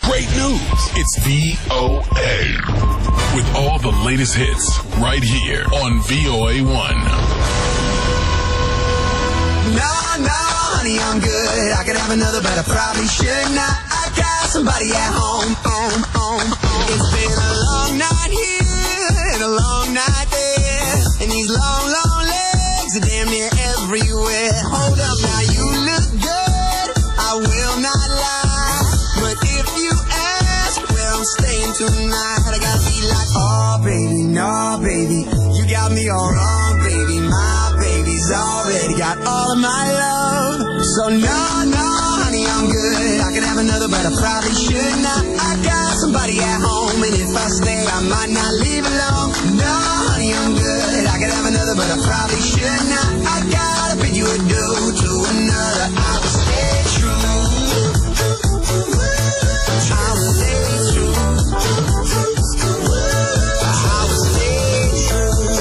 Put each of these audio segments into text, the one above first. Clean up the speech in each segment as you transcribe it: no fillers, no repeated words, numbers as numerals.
Great news. It's VOA. With all the latest hits right here on VOA1. No, honey, I'm good. I could have another, but I probably should not. I got somebody at home. It's been a long night here and a long night there. And these long legs are damn near everywhere. Hold up, now you look good. I will not lie. But if you ask where I'm staying tonight, I gotta be like, oh, baby, no, baby. You got me all wrong, baby. My baby's already got all of my love. So no, honey, I'm good. I could have another, but I probably should not. I got somebody at home, and if I stay, I might not leave alone. No, honey, I'm good. I could have another, but I probably should not. I gotta bid you adieu to another. I will stay true. I will stay true. I will stay true.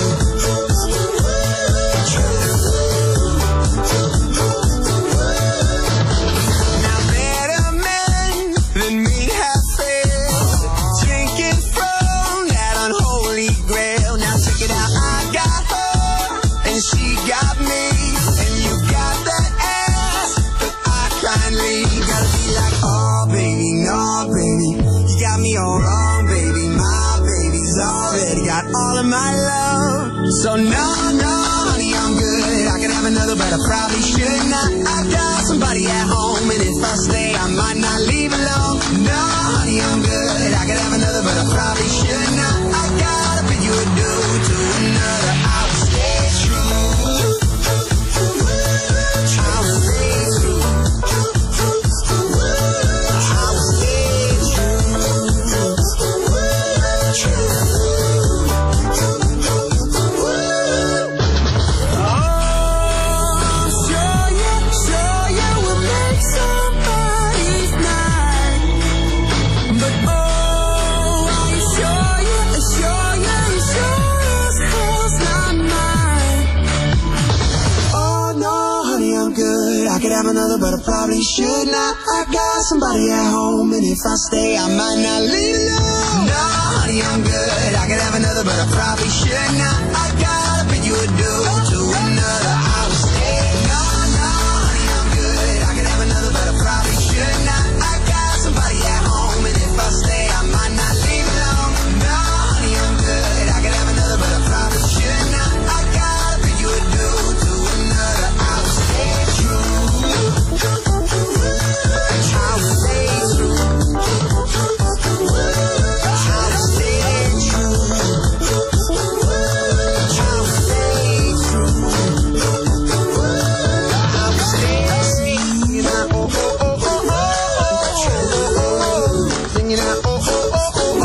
Now better men than me have failed, drinking from that unholy grail. Now check it out, I got her and she got me, and you got that ass that I kindly gotta be like, oh baby, no baby, you got me all wrong, baby. My baby's already got all of my love. So no, honey, I'm good. I could have another, but I probably should not. I got somebody at home, and if I stay, I might not leave alone. No, honey, I'm good. I could have another, but I probably should not. I gotta bid you adieu to another. I will stay true. I will stay true. I will stay Sure you will make somebody's night. But are you sure as hell's not mine. Oh no, honey, I'm good. I could have another, but I probably should not. I got somebody at home, and if I stay, I might not leave alone. No, honey, I'm good. I could have another, but I probably should not. I gotta bid you adieu to another. I will stay. No, honey, I'm good. I could have another, but I probably should not. I got somebody at home, and if I stay, I might not leave alone. No, honey, I'm good. I could have another, but I probably should not. I gotta bid you adieu to another. I will stay true. I will stay true. I will stay true. I will stay true. I will stay singing out, oh, oh, oh, oh, oh, oh, singing out, oh, oh, oh, oh,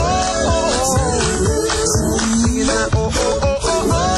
oh, singing out, oh, oh, oh, oh,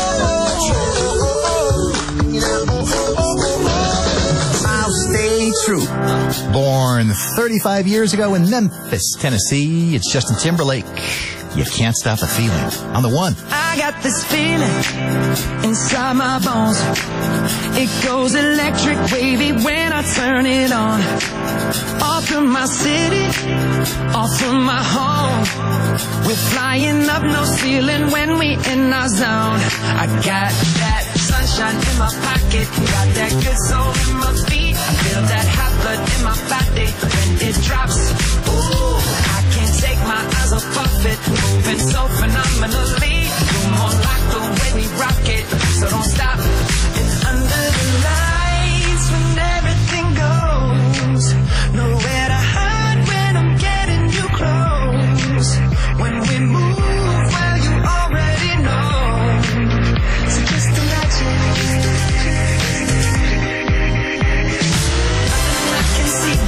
oh, singing out, oh, oh, oh, oh, I'll stay true. Born 35 years ago in Memphis, Tennessee, it's Justin Timberlake. You can't stop the feeling. On the one. I got this feeling inside my bones. It goes electric wavy when I turn it on. Off from my city, off from my home. We're flying up no ceiling when we in our zone. I got that sunshine in my pocket, got that good soul in my feet. I feel that hot blood in my body when it drops. Ooh, I can't take my eyes off of it, moving so phenomenally. You're more like the way we rock it, so don't stop. And under the lights when everything goes, nowhere to hide when I'm getting you close. When we move, well, you already know. So just imagine. Nothing I can see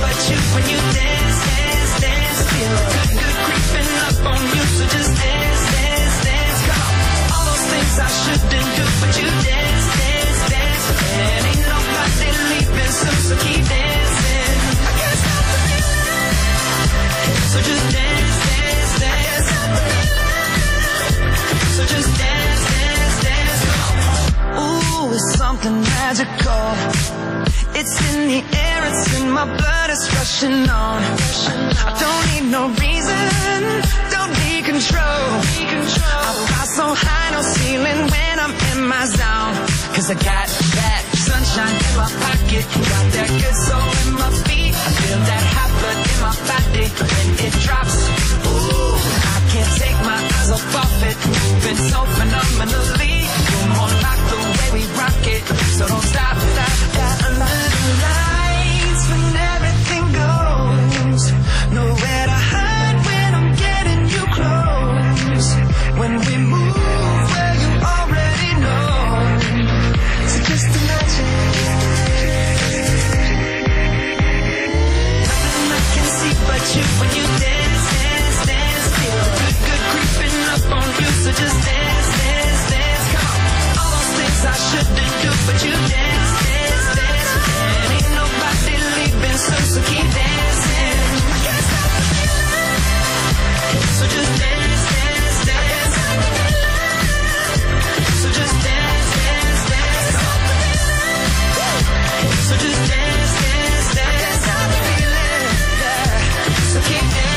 thoughts rushing on. I don't need no reason, don't need control. I fly so high, no ceiling when I'm in my zone. Cause I got that sunshine in my pocket, got that good soul in my feet. I feel that hot blood in my body when it drops. Ooh, I can't take my eyes off it, moving so phenomenally. You're more like the way we rock it, so don't stop, stop, stop. Under the lights when everything goes, nowhere to hide when I'm getting you close. When we move where you already know, so just imagine. Nothing I can see but you when you dance, dance, dance. Feel good, good creeping up on you, so just dance, dance, dance. Come on, all those things I shouldn't do, but you dance, dance, dance. And ain't nobody leaving, so keep dancing. I can't stop the feeling, so just dance, dance, dance. So just dance, dance, dance. So just dance, dance, dance. I can't stop the feeling, yeah. So keep dancing.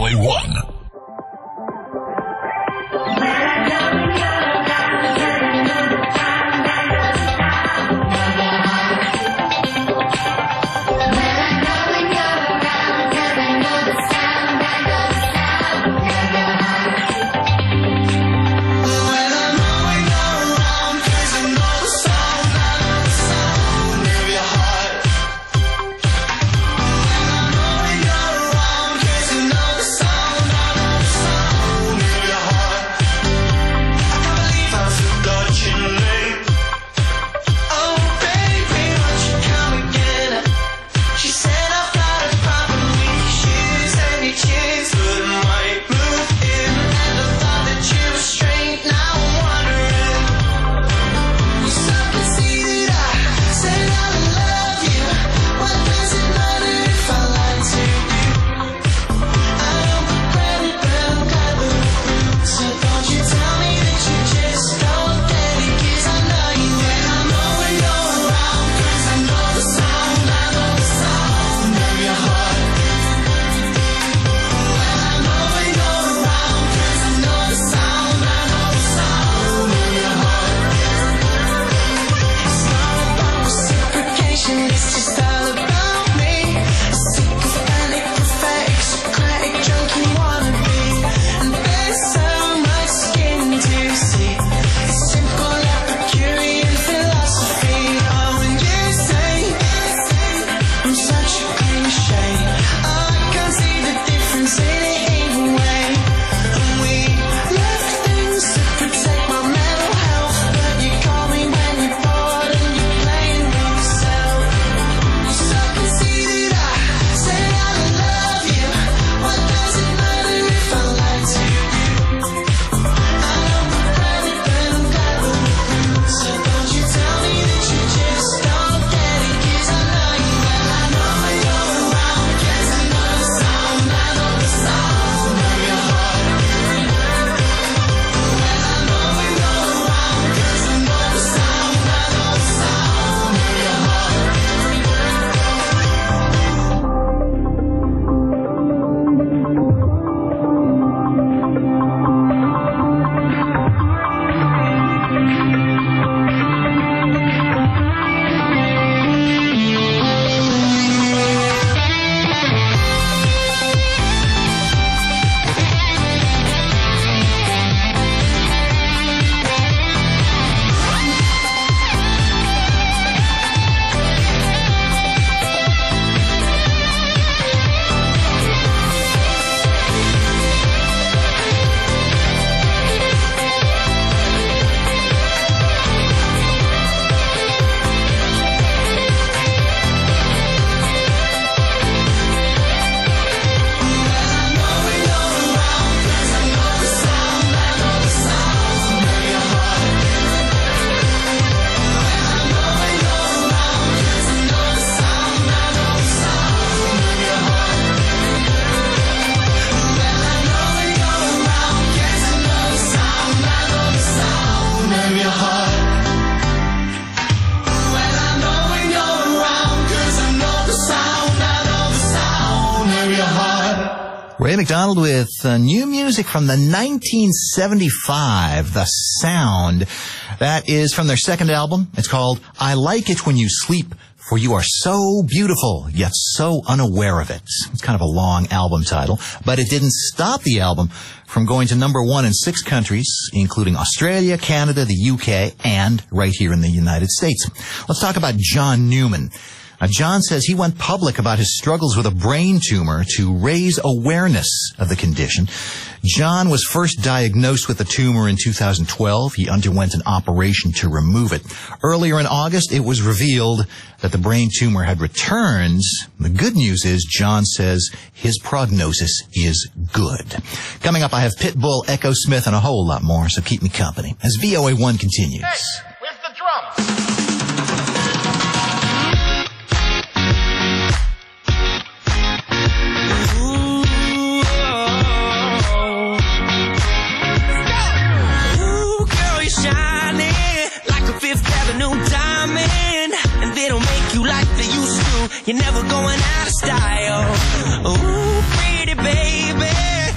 VOA1. Ray McDonald with new music from the 1975, The Sound. That is from their second album. It's called I Like It When You Sleep, For You Are So Beautiful, Yet So Unaware of It. It's kind of a long album title, but it didn't stop the album from going to number 1 in 6 countries, including Australia, Canada, the UK, and right here in the United States. Let's talk about John Newman. John says he went public about his struggles with a brain tumor to raise awareness of the condition. John was first diagnosed with the tumor in 2012. He underwent an operation to remove it. Earlier in August, it was revealed that the brain tumor had returned. The good news is John says his prognosis is good. Coming up, I have Pitbull, Echo Smith, and a whole lot more, so keep me company as VOA1 continues. Hey, where's the drums? You're never going out of style. Ooh, pretty baby,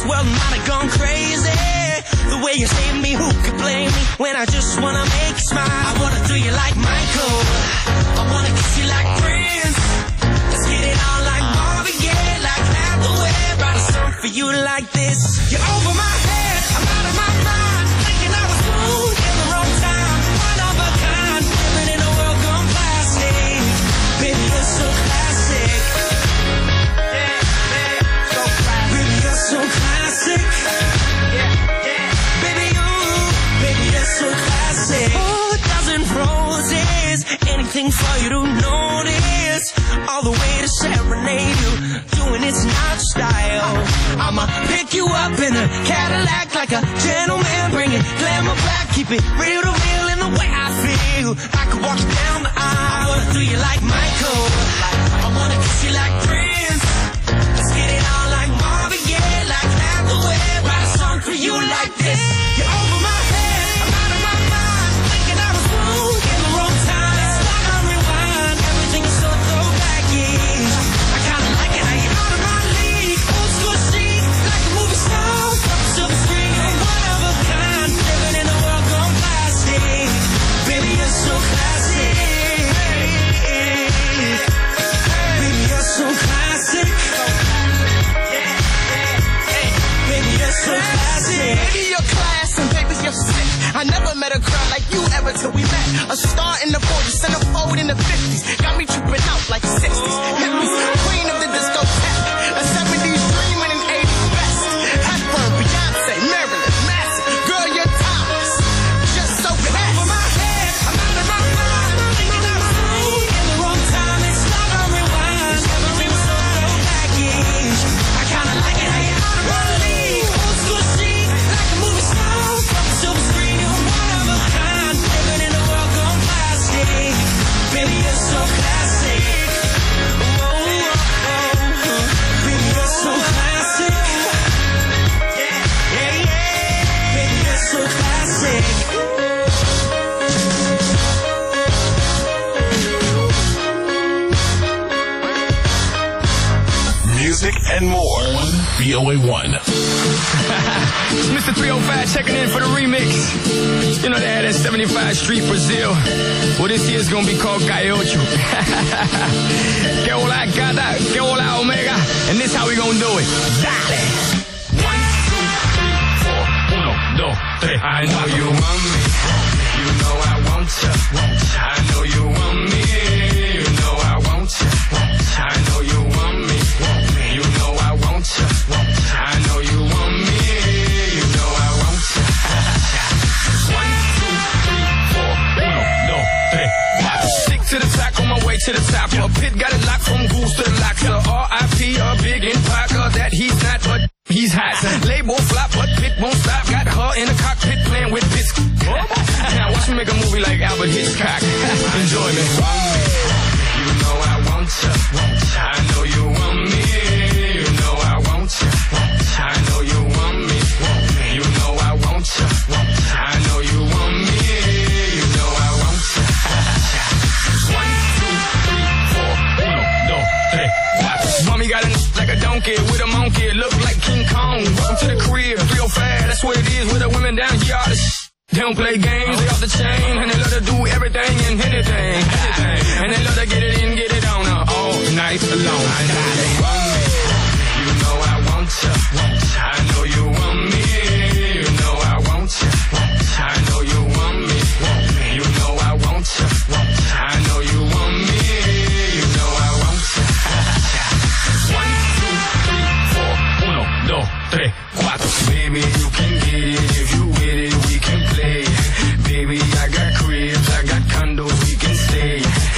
world might have gone crazy. The way you save me, who could blame me when I just wanna make you smile? I wanna do you like Michael, I wanna kiss you like Prince. Let's get it on like Marvin Gaye, like Hathaway. Write a song for you like this. You're over my head, I'm out of my mind, thinking I was smooth in the wrong time. One of a kind, living in a world gone plastic. Baby, you're so classic. Baby, you're so classic. Baby, you're so classic. Oh, a dozen roses, anything for you to notice. All the way to serenade you, doing it's not style. I'ma pick you up in a Cadillac like a gentleman, bring it glamour back, keep it real to real in the way I feel. I could walk you down the aisle, I wanna do you like Michael, I wanna kiss you like Prince. Let's get it on like Marvin Gaye, like Hathaway. Write a song for you like this. You're over my head, I'm out of my mind, thinking I was smooth in the wrong time. It's like I rewind, everything is so throwback-ish. I kinda like it how you're out of my league. Old school chic, like a movie star, up silver screen. You're one of a kind, living in a world gone plastic. Baby, you're so classic. Baby, you're so classic. Baby, you're so classic. Baby, you're class and baby, you're sick. I never met a girl like you ever till we met. A star in the 40s, centerfold in the 50s. Got me tripping out like 60s. Hippies, queen of the discotheque. A 70s dream and an 80s best. Hepburn, Beyonce, Marilyn, Manson. Girl, you're timeless. Just so fast. Over my head, I'm out of my mind, thinking I was smooth in the wrong time. It's like I rewind, everything was so throwback-ish. I kinda like it how you're out of my league. Old school chic, like a movie star, from silver screen. You're one of a kind, living in a world gone plastic. Baby, you're so classic. Oh, oh, oh. Baby, you're so classic. Yeah, yeah. Baby, you're so classic. Music and more on VOA1. Mr. 305 checking in for the remix. You know they had that 75 Street Brazil. Well, this year's gonna be called Gaiocho. Que hola gata, que hola omega. And this how we gonna do it. Dale. 1, 2, 3, 4. 1, 2, 3. I know you want me. You know I want you. I know you want me. You know I want you. I know you want me. You know I want you. I know you want me. You know I want you. 1, 2, 3, 4. 1, 2, 3, 4. Stick to the track on my way to the top. A pit got it locked from goose to the lock. So R.I.P. a big in Parker that he's not, but he's hot. Label flop, but Pit won't stop. Got her in the cockpit playing with bits. Now watch me make a movie like Albert Hitchcock. Enjoy me. You know I want you. I know you want me. You know I want you. I know you want me. You know I want you. I know you want me. You know I want you. 1, 2, 3, 4. 1, 2, 3, 4. Mommy got a like a donkey with a monkey. Look like King Kong. Welcome to the crib. 305. That's what it is with the women down here. All the they don't play games, they off the chain, and they love to do everything and anything. And they love to get it in, get it on all night long. I know you want me, you know I want you. I know you want me, you know I want you. I know you want me, you know I want you. I know you want me, you know I want you. 1, 2, 3, 4. 1, 2, 3, 4. Baby, you can get it if you with it, we can play. Baby, I got cribs, I got condos, we can stay.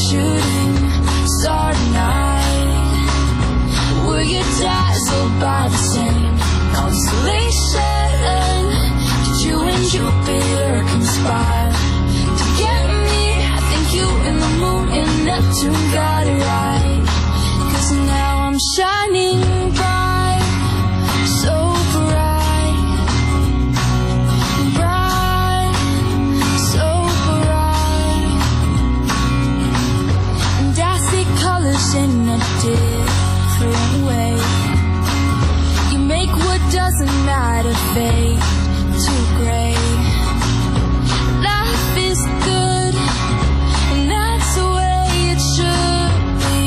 shooting star tonight? Were you dazzled by the same constellation? Did you and Jupiter conspire to get me? I think you and the moon and Neptune got it right. 'Cause now I'm shining bright, so bright, bright, so bright. And I see colors in a different way. You make what doesn't matter fade to gray. Life is good, and that's the way it should be.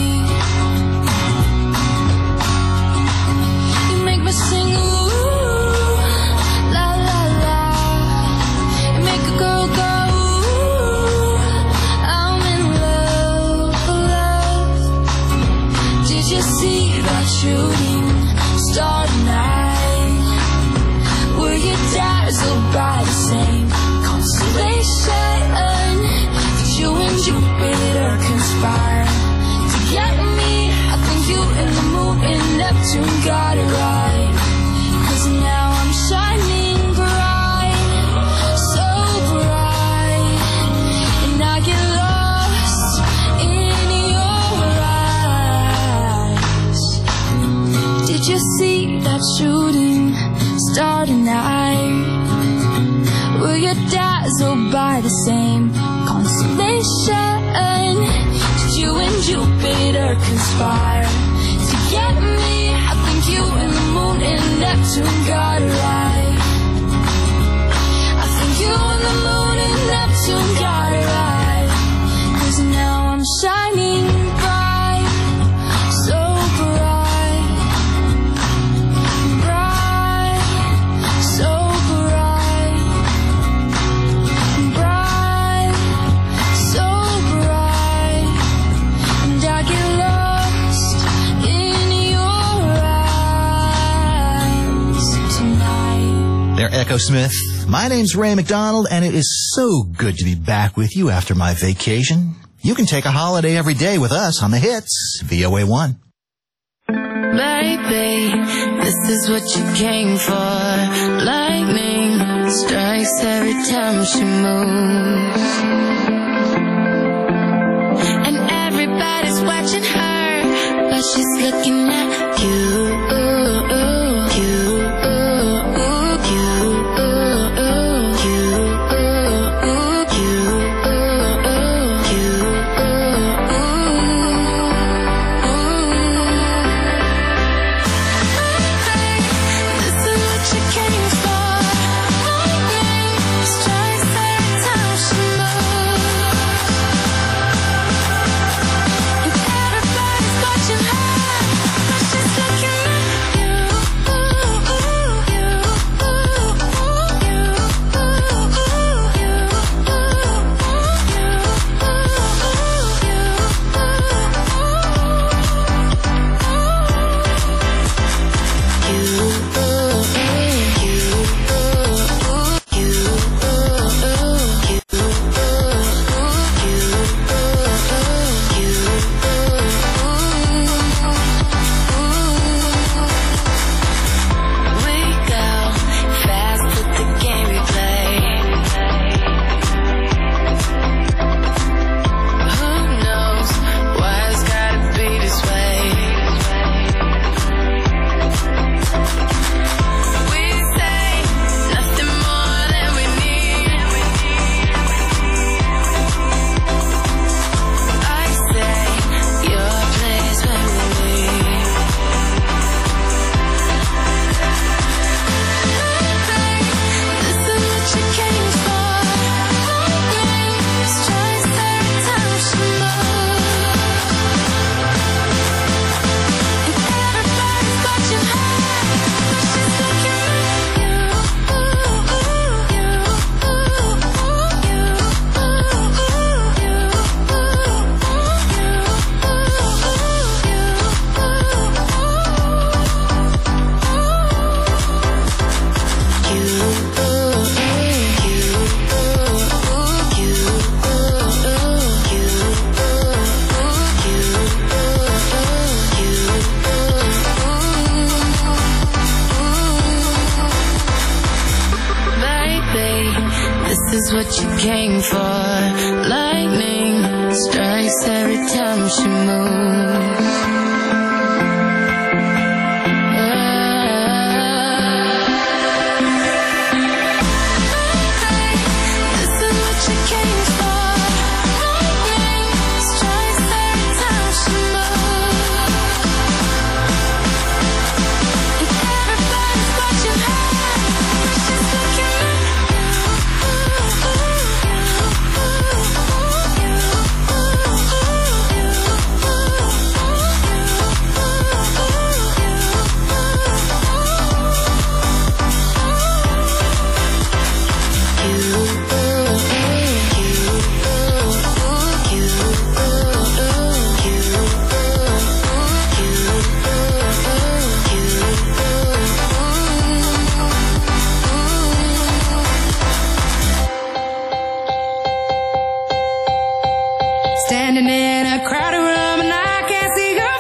You make me sing ooh, la la la. You make a girl go ooh, I'm in love, love. Did you see that shooting star tonight? Were you dazzled by the same constellation? Did you and Jupiter conspire to get me? I think you and the moon and Neptune got it right. 'Cause now I'm shining bright, so bright. And I get lost in your eyes. Did you see that shooting star tonight? Were you dazzled by the same constellation? Did you and Jupiter conspire to get me? I think you and the moon and Neptune got it right. I think you and the moon and Neptune got it right. 'Cause now I'm shining bright, so bright, bright, so bright, bright, so bright. And I get lost in your eyes tonight. They're Echo Smith. My name's Ray McDonald, and it is so good to be back with you after my vacation. You can take a holiday every day with us on the hits, VOA1. Baby, this is what you came for. Lightning strikes every time she moves, and everybody's watching her, but she's looking at you. Everybody's watching her, but she's looking what you came for. Lightning strikes every time she moves. Standing in a crowded room and I can't see your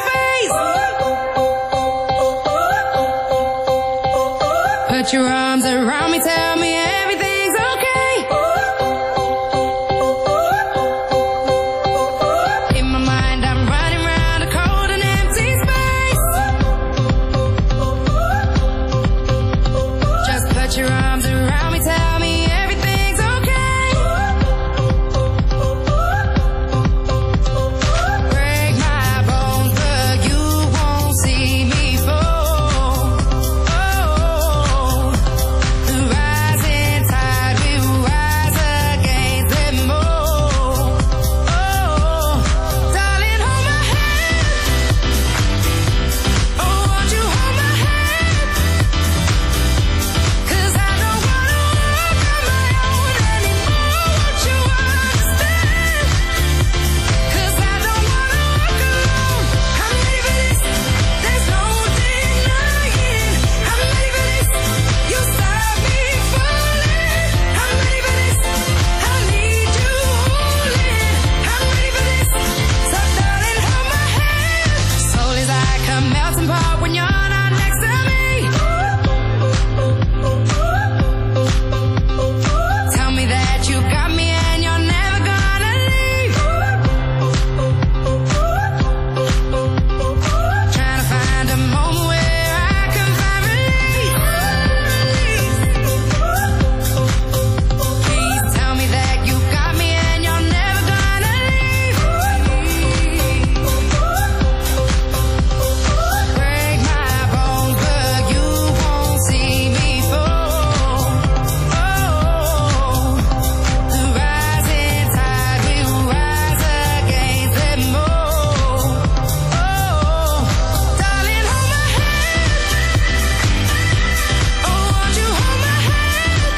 face. Put your arms around me, tell me everything's okay. In my mind I'm running around a cold and empty space. Just put your arms around me, tell me everything's okay. Break my bones, but you won't see me fall. Oh, the rising tide will rise against them all. Oh, darling, hold my hand. Oh, won't you hold my hand? 'Cause I don't wanna walk on my own anymore. Won't you understand? 'Cause I don't wanna walk alone. I'm ready for this. There's no denying. I'm ready for this. You stop me falling. I'm ready for this. I need you holding. I'm ready for this. So darling, hold my hand. Soul is like a melting pot when you're not next to me. Tell me that you got me and you're never gonna leave. Trying to find a moment where I can find relief. Please tell me that you got me and you're never gonna leave. Break my bones, but you won't see me fall. Oh, the rising tide will rise against them all. Oh, darling, hold my hand. Oh, won't you hold my hand?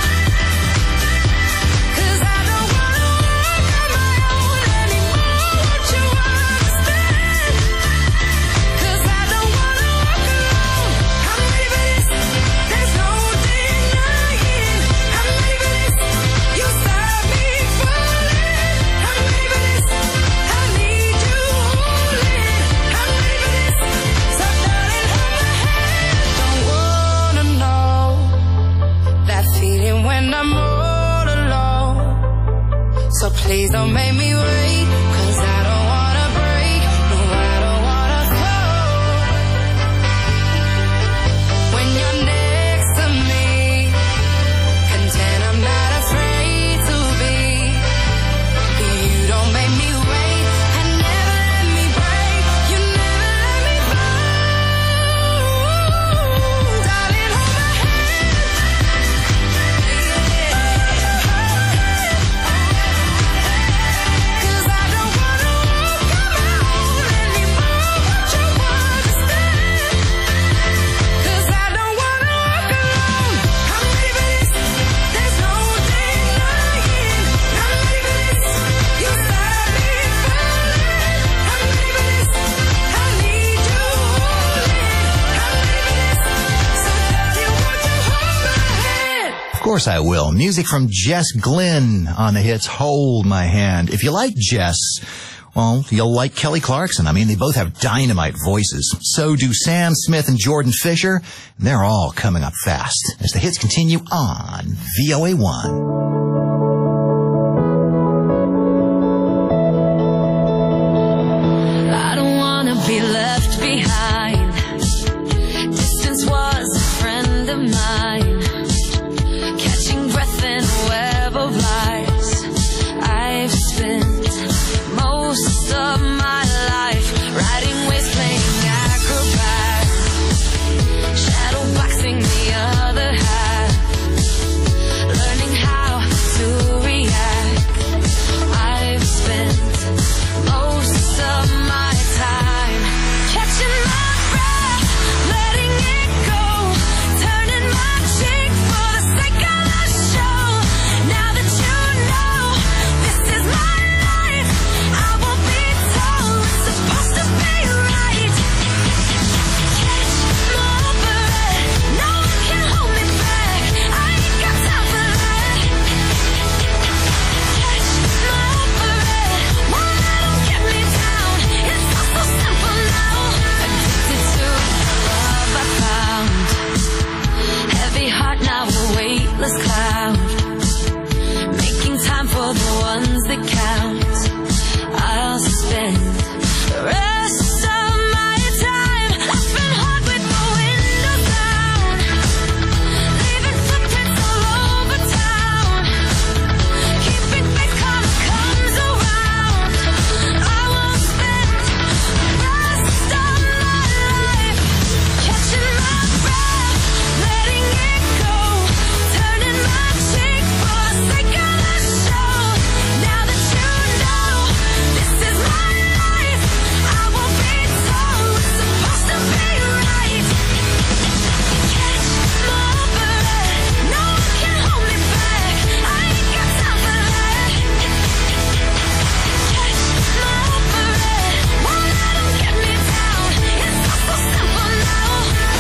'Cause I don't wanna walk on my own anymore. Won't you understand? 'Cause I don't wanna walk alone. I'm ready for this. There's no denying. I'm ready for this. You stop me falling. I'm ready for this. I need you holding. I'm ready for this. So darling, hold my hand. Don't wanna know that feeling when I'm all alone. So please don't make me wait, 'cause I don't wanna break. No, I don't wanna go. When you're next to me, content I'm not afraid to be. You don't make me wait, and never let me break. You never let me fall. Darling, hold my hand. 'Cause I don't wanna walk on my own anymore. Won't you understand? 'Cause I don't wanna walk alone. I'm ready for this. There's no denying. I'm ready for this. You stop me falling. I'm ready for this. I need you holding. I'm ready for this. So darling, won't you hold my hand? Of course I will. Music from Jess Glynn on the hits Hold My Hand. If you like Jess, well, you'll like Kelly Clarkson. I mean, they both have dynamite voices. So do Sam Smith and Jordan Fisher. And they're all coming up fast as the hits continue on VOA1. be left behind. Distance was a friend of mine, catching breath in a web of lies. I've spent most of my life riding waves, playing acrobat, shadow boxing the other half, learning how to react. I've spent most of my time catching my breath, letting it go, turning my cheek for the sake of the show. Now that you know this is my life, I won't be told it's supposed to be right. Catch my breath, no one can hold me back, I ain't got time for that. Catch my breath, won't let them get me down, it's all so simple now. Addicted to the love I found, heavy heart now a weightless cloud, making time for the ones that count. I'll spend the rest of my time laughing hard with the windows down, leaving footprints all over town, keeping faith karma comes around. I won't spend the rest of my life catching my breath, letting it go, turning my cheek for the sake of the show. Now that you know this is my life, I won't be told it's supposed to be right. Catch my breath, no one can hold me back, I ain't got time for that. Catch my breath, won't let them get me down, it's all so simple now.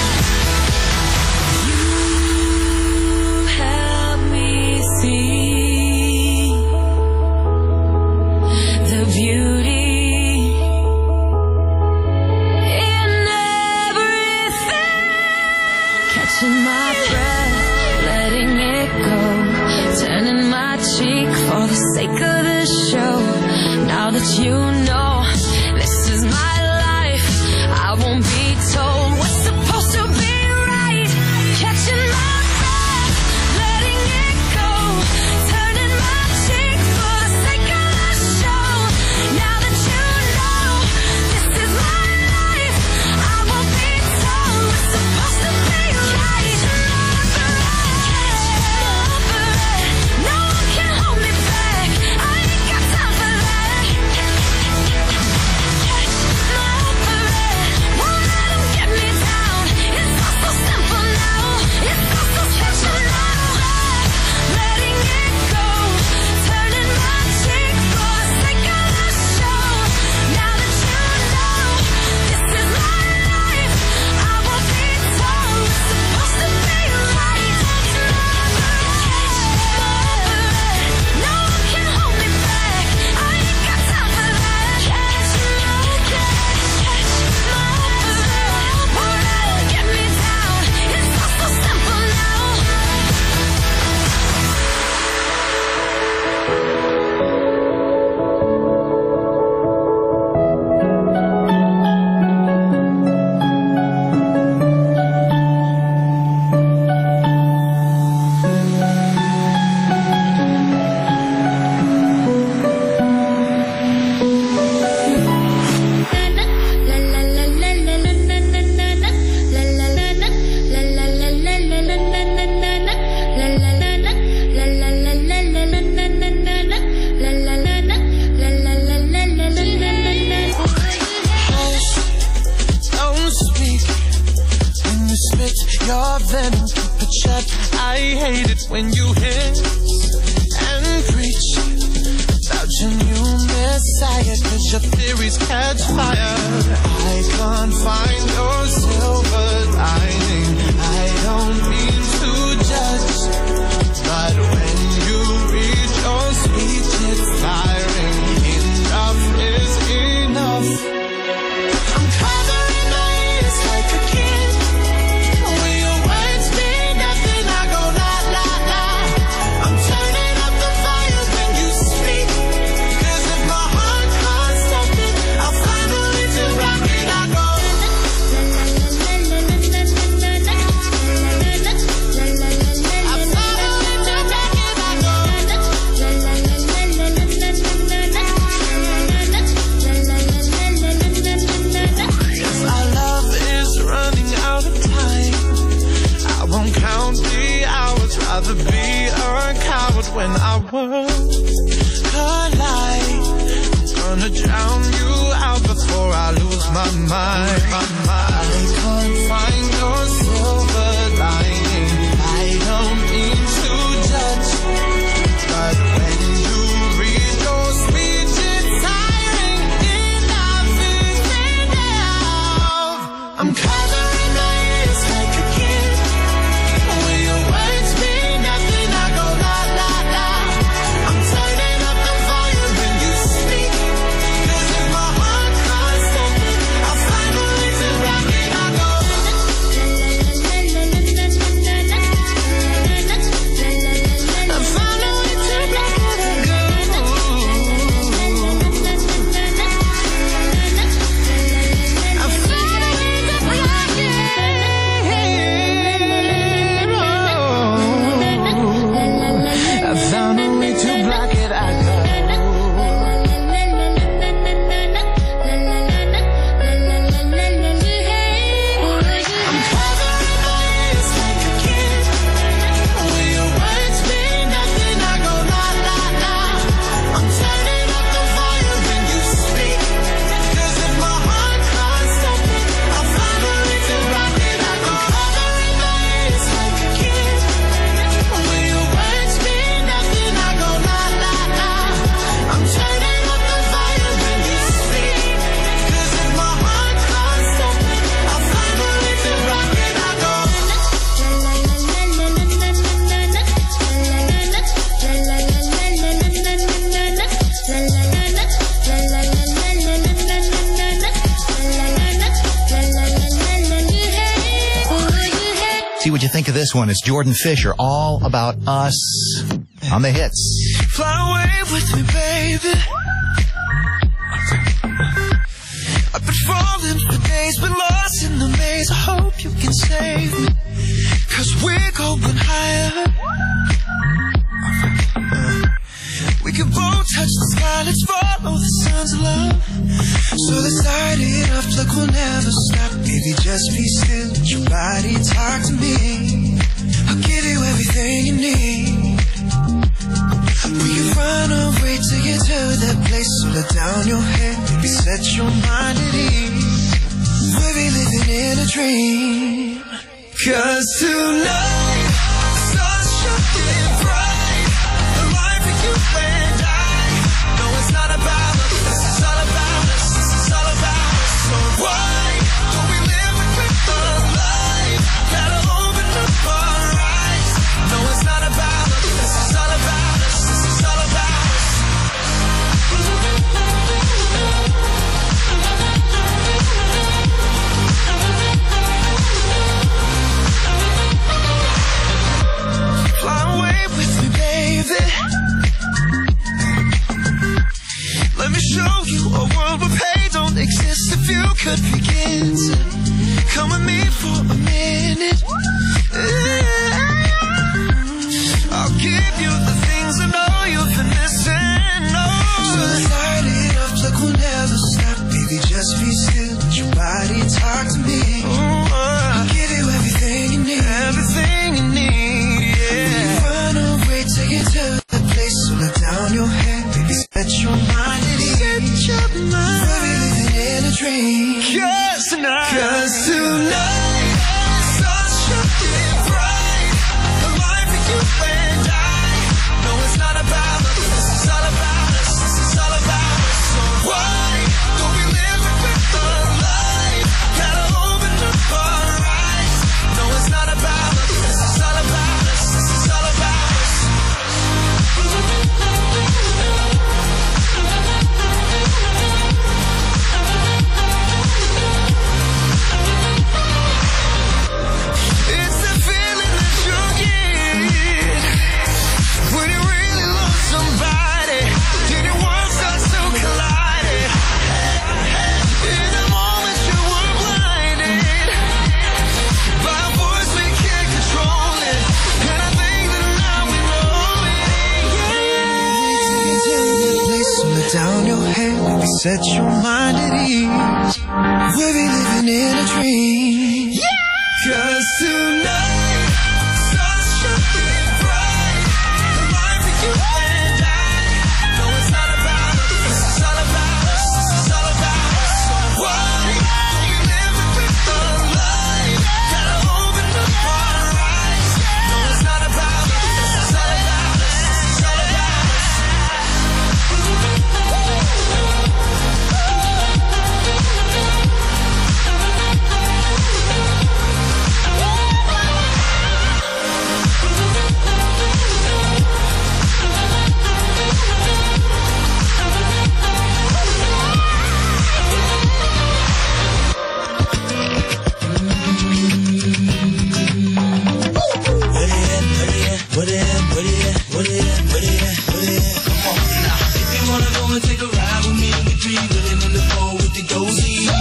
You help me see the beauty in everything. Catching my breath, letting it go, turning my cheek for the sake of the show. Now that you know this is my life, I won't be told what's supposed to be right. Catching my breath, letting it go, turning my cheek for the sake of the show. Now that you know this is my life, I won't be told what's supposed to be right. Catch my breath, no one can hold me back, I ain't got time for that. Catch my breath, won't let them get me down, it's all so simple now. It's all so catching my breath, letting it go, turning my cheek for the sake of the show. Now that you know this is my life, I won't be told it's supposed to be right. Catch my breath, no one can hold me back, I ain't got time for that. Catch my breath, won't let them get me down, it's all so simple now. Don't speak when you spit your venom, keep it shut. I hate it when you hiss and preach about your new messiah, 'cause your theories catch fire. I can't find your silver lining, I don't mean to judge, but when you read your speech it's tiring. Enough is enough. I'm covering my ears like a kid. When your words mean nothing, I go la la la. I'm turning up the volume when you speak, 'cause if my heart can't stop it, I'll find a way to rock it. I when our worlds collide. I'm gonna drown you out before I lose my mind. I can't find your silver lining. I don't mean to judge, but when you read your speech, it's tiring enough, isn't it? I'm covering my ears like a kid. When your words mean nothing, I go la la la. I'm turning up the volume when you speak. 'Cause if my heart can't stop it, I'll find a way to rock it. I go. I found a way to rock it. I go. I found a way to rock it. I found a way to block it. I go. I'm covering my ears like a kid. When your words mean nothing, I go la la la. I'm turning up the volume when you speak. 'Cause if my heart can't stop it, I'll find a way to rock it. I go. Covering my ears like a kid. When your words mean nothing, I go la la la. I'm turning up the volume when you speak. 'Cause if my heart can't stop it, I'll find a way to rock it. I go. See what you think of this one. It's Jordan Fisher, All About Us on the hits. Fly away with me, baby. I've been falling for days, been lost in the maze. I hope you can save me, 'cause we're going higher. We can both touch the sky, let's follow the sun's love. So let's light it up like we'll never stop. Baby, just be still, let your body talk to me. I'll give you everything you need. We can run away to get to that place. So let down your head, baby, set your mind at ease. We'll be living in a dream. 'Cause tonight, the sun's shining bright. The life of you and I. No, it's not about us, this is all about us. This is all about us. So why don't we live with the life? Gotta open up our eyes. No, it's not about us, this is all about us. This is all about us. Fly away with me, baby. Let me show you a world where pain don't exist. If you could begin to come with me for a minute, I'll give you the things I know you've been missing. So let's light it up like we'll never stop. Baby, just be still, let your body talk to me. I'll give you everything you need. Everything you need, yeah. Run away, take it to the place. So let down your head, baby, set your mind at ease. Set your mind. We'll be living in a dream. 'Cause tonight, the sun's shining bright. The life of you and I. No, it's not about us, this is all about us. This is all about us. So why don't we live with the life? Gotta open up our eyes. No, it's not about us, this is all about us. This is all about us. It's the feeling that you get when you really love somebody, and your world starts to collide. In the moment you were blinded by a voice we can't control it, and I think that now we know it. So let down your head, baby, set your mind at ease. We'll be living in a dream. 'Cause tonight, the sun's shining bright. The life of you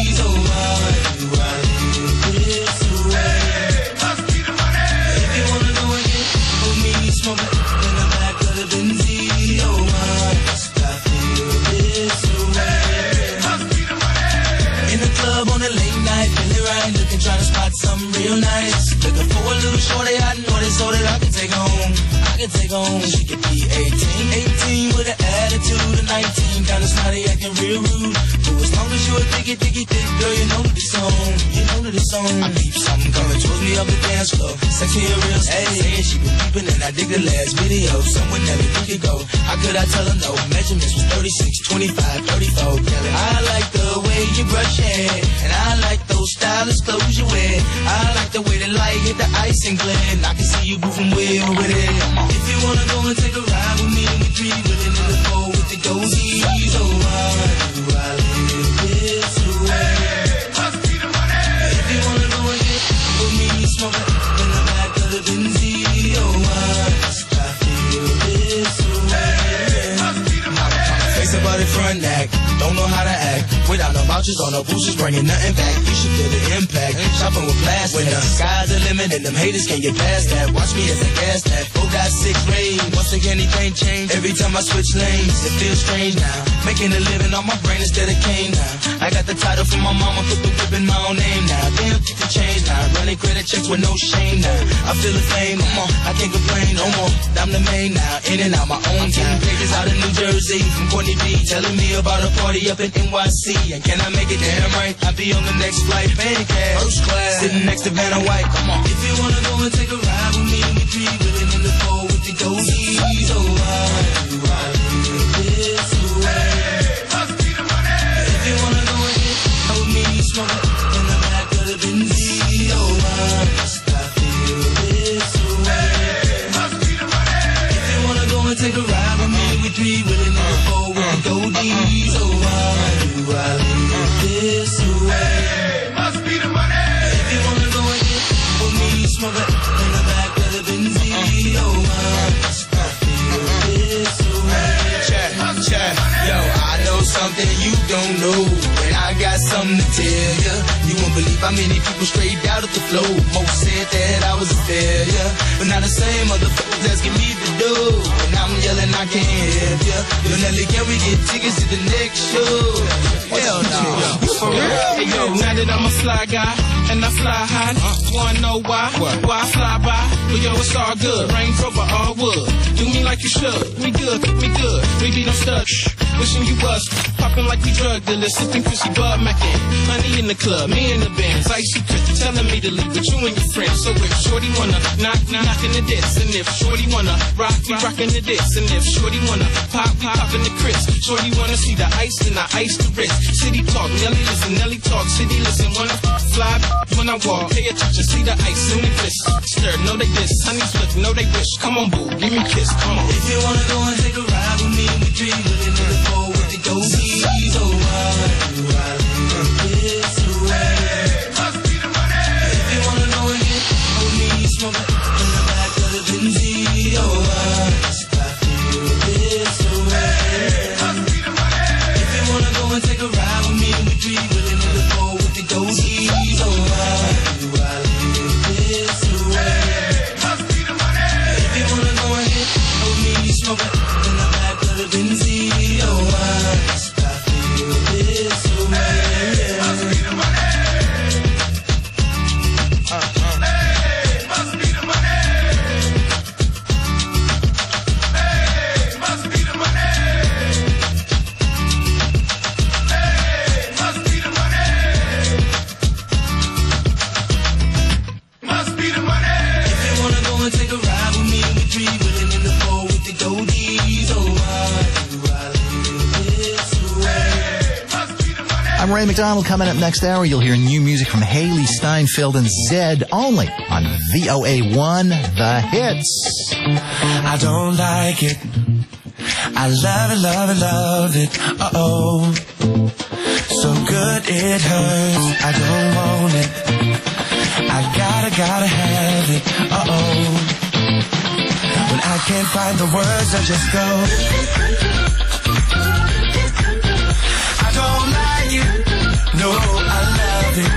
Oh, why do I live this way? Must be the money. If you wanna go and get with me, smoke it in the back of the Benz. Oh, why must I feel this way? Must be the money. In the club on a late night, feeling right, looking, trying to spot something real nice. Looking for a little shorty I know this so that I can take home. Take home, she could be 18 with an attitude of 19, kinda snotty, acting real rude. But as long as you a thick, girl, you know this song, I peep something coming towards me up the dance floor. Sexy and real, hey, she been peeping and I dig the last video. Someone never think it go. How could I tell her no? Measurements was 36, 25, 34. I like the way you brush your hair, and I like those stylish clothes you wear. I like the way the light hit the ice and glare, and I can see you moving way over there. If you wanna go and take a ride with me, we three willing in the four with the goldies. Oh, why do I live this way? Must be the money. If you wanna go and get with me, smoke it in the back of the Benz. Oh, why must I feel this way? Must be the money. Face about the front act, don't know how to act. Without no vouchers on no boosters, bringing nothing back. You should feel the impact. Shopping with plastic. When the sky's the limit and them haters can't get past that. Watch me as I gas that. 4.6 range. Once again, anything change. Every time I switch lanes, it feels strange now. Making a living on my brain instead of cane now. I got the title from my mama, put the whip in my own name now. Damn, get the change now. Running credit checks with no shame now. I feel the flame, come on, I can't complain no more. I'm the main now, in and out my own time. Pages out of New Jersey from Courtney B, telling me about a party up in NYC. And can I make it damn right? I'll be on the next flight, paying cash, first class, sitting next to Vanna White. Come on. If you wanna go and take a ride with me, we three willing in the four with the goldies. Oh, why do I live this way? Must be the money. If you wanna go and get with me, smoke it in the back of the Benz. Oh, why must I feel this way? Must be the money. If you wanna go and take a ride with me, we three willing in the four with the goldies. Oh, why do I live this way? Must be the money. If you wanna go and get with me, smoke it in the back of the Benz. Oh, why must I feel this way? Check. Yo, I know something you don't know, and I got something to tell ya. You won't believe how many people straight out of the flow. Most said that I was a failure, but now the same motherfuckers asking me to do. And I'm yelling I can't help ya. Yo, Nelly, can we get tickets to the next show? Hell no. For real? Hey, yo, now that I'm a fly guy and I fly high, wanna know why? Why I fly by? Well, yo, it's all good. Range Rover, all wood. Do me like you should. We good. We be them studs. Wishing you was popping like we drug dealers, sipping Chrissy Bud Mackin. Honey in the club, me in the bands, icy Christy telling me to leave with you and your friends. So if Shorty wanna knockin' the diss, and if Shorty wanna rock, we rockin' the diss, and if Shorty wanna pop, we poppin' the crisp. Shorty wanna see the ice, then I ice the wrist. City talk, Nelly listen, Nelly talk, city listen. Wanna fly when I walk, pay attention, see the ice in the wrist. Stir, know they diss, honeys look, know they wish. Come on, boo, give me a kiss, come on. If you wanna go and take a ride with me, we three willing in the four with the goldies. Oh, why do I live this way? Must be the money. If you wanna go and get with me, smoke it in the back of the Benz. Oh, why must I feel this way? Must be the money. If you wanna go and take a ride with me, we three willing in the four with the goldies. Oh, why do I live this way? Must be the money. If you wanna go and get with me, smoke it in the back of the Benz. Oh, why must I feel this way? Must be the money. Hey, must be the money. Hey, must be the money. Hey, must be the money. Must be the money. If you wanna go and take a ride with me, we three willing in the four with the goldies. Oh, why do I live this way? Must be the money. I'm Ray McDonald. Coming up next hour, you'll hear new music from Haley Steinfeld and Zed only on VOA1 The Hits. I don't like it. I love it. Uh-oh. So good it hurts. I don't want it. I gotta have it. Uh-oh. When I can't find the words, I just go. I don't like it No, I love it.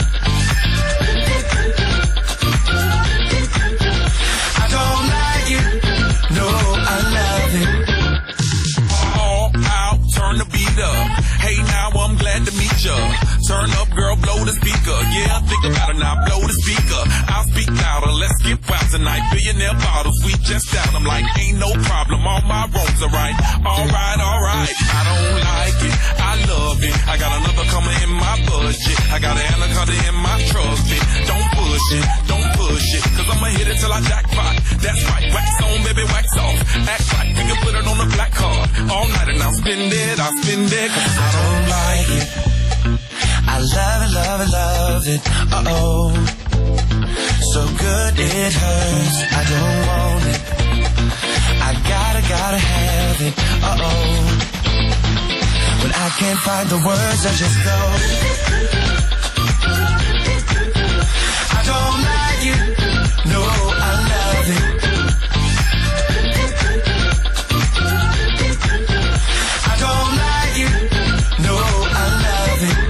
I don't like it. No, I love it. All out, turn the beat up. Hey, now I'm glad to meet ya. Turn up, girl, blow the speaker. Yeah, think about it now, blow the speaker. I'll speak louder, let's get wild tonight. Billionaire bottles, we just down. I'm like, ain't no problem, all my wrongs are right. Alright, alright, I don't like it, I love it. I got another coming in my budget. I got an anaconda in my trusty. Don't push it, cause I'ma hit it till I jackpot. That's right, wax on, baby, wax off. Act like we can put it on the black card. All night and I'll spend it, cause I don't like it. I love it, love it, love it. Uh-oh. So good it hurts. I don't want it. I gotta have it. Uh-oh. When I can't find the words, I just go. I don't like it. No, I love it. I don't like it. No, I love it.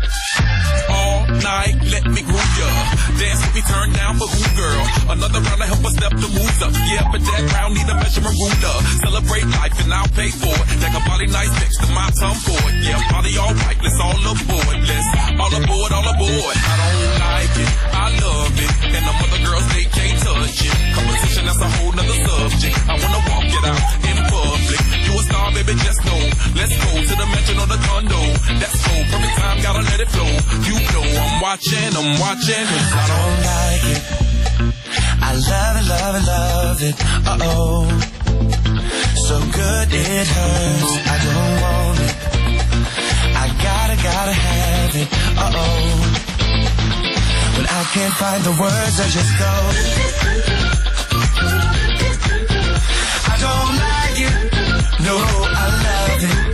Let me groove ya. Dance with me, turn down for who, girl? Another round to help us step the moves up. Yeah, but that round need a measurement ruler. Celebrate life and I'll pay for it. Take a body nice next to my tongue for it. Yeah, party all right, let's all aboard. Let's all aboard, all aboard. I don't like it, I love it. And the other girls, they can't touch it. Competition, that's a whole nother subject. I wanna walk it out in public. You a star, baby, just know. Let's go to the mansion or the condo. That's so perfect time, gotta let it flow. You know I'm watching, cause I don't like it. I love it, love it, love it. Uh-oh. So good it hurts. I don't want it. I gotta have it. Uh-oh. When I can't find the words, I just go. I don't like it. No, I love it.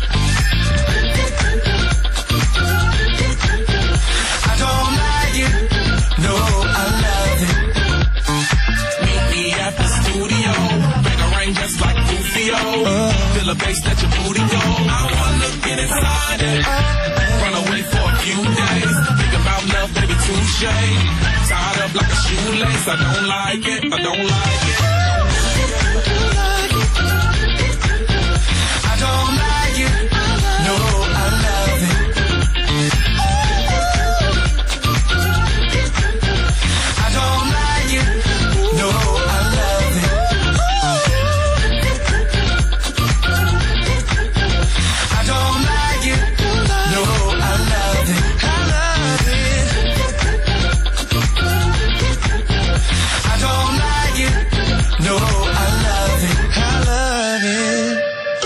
I don't like it. No, I love it. Meet me at the studio. Bang a rain just like Rufio. Feel the bass, let your booty go. I wanna get inside it. Run away for a few days. Think about love, baby, touche. Tied up like a shoelace. I don't like it. I don't like it. I don't like it. No, I love it. I don't like it. No, I love it. I don't like it. No, I love it. I love it. I don't like it. No, I love it. I love it.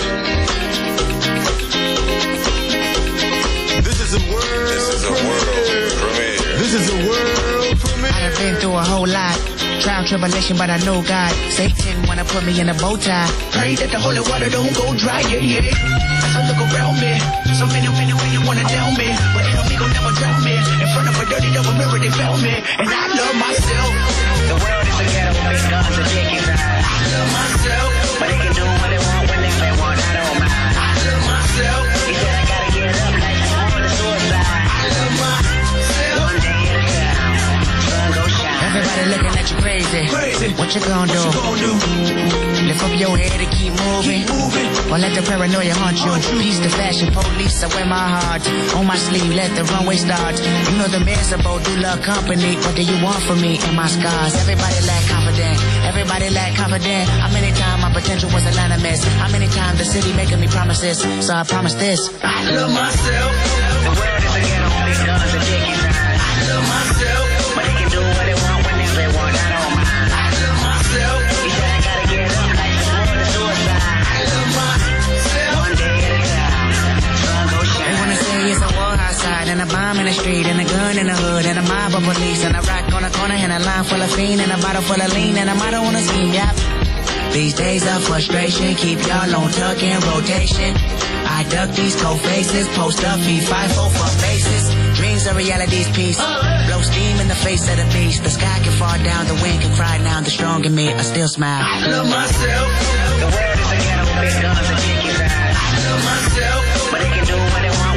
This is a world premiere. This is a world premiere. I done been through a whole lot. Trial, tribulation, but I know God. Satan wanna put me in a bow tie. Pray that the holy water don't go dry, yeah, yeah. As I look around me, so many you wanna down me, but enemy gon' never drown me. In front of a dirty double mirror, they found me, and I love myself. The world is a ghetto with guns and chickens. I love myself, but they can do what they want when they want. I don't mind. I love myself. He said I gotta get up like I'm on the suicide. I love myself. One day at a time, sun go shine. Everybody looking at you crazy. What you gonna do? Lift up your head and keep moving. Or let the paranoia haunt you. Peace the fashion police, I wear my heart on my sleeve, let the runway start. You know the miserable do love company. What do you want from me and my scars? Everybody lack confident. Everybody lack confident. How many times my potential was a line of mess? How many times the city making me promises? So I promise this. I love myself. The world is a ghetto with guns and chickens. I love myself, but they can do what they want whenever they want. I don't mind. I love myself. He said I gotta get up like I'm on the suicide. I love myself. One day at a time, sun go shine. They wanna say it's a war outside, and a bomb in the street, and a gun in the hood, and a mob of police, and a rock on the corner, and a line full of fiend, and a bottle full of lean, and a motto on a scheme, yep. These days of frustration keep y'all on tuck in rotation. I duck these cold faces, post up, feed 5-4 for faces. Dreams are reality's piece. Blow steam in the face of the beast. The sky can fall down, the wind can cry now. The strong in me, I still smile. I love myself. The world is a ghetto with guns and chickens. I love myself, but they can do what they want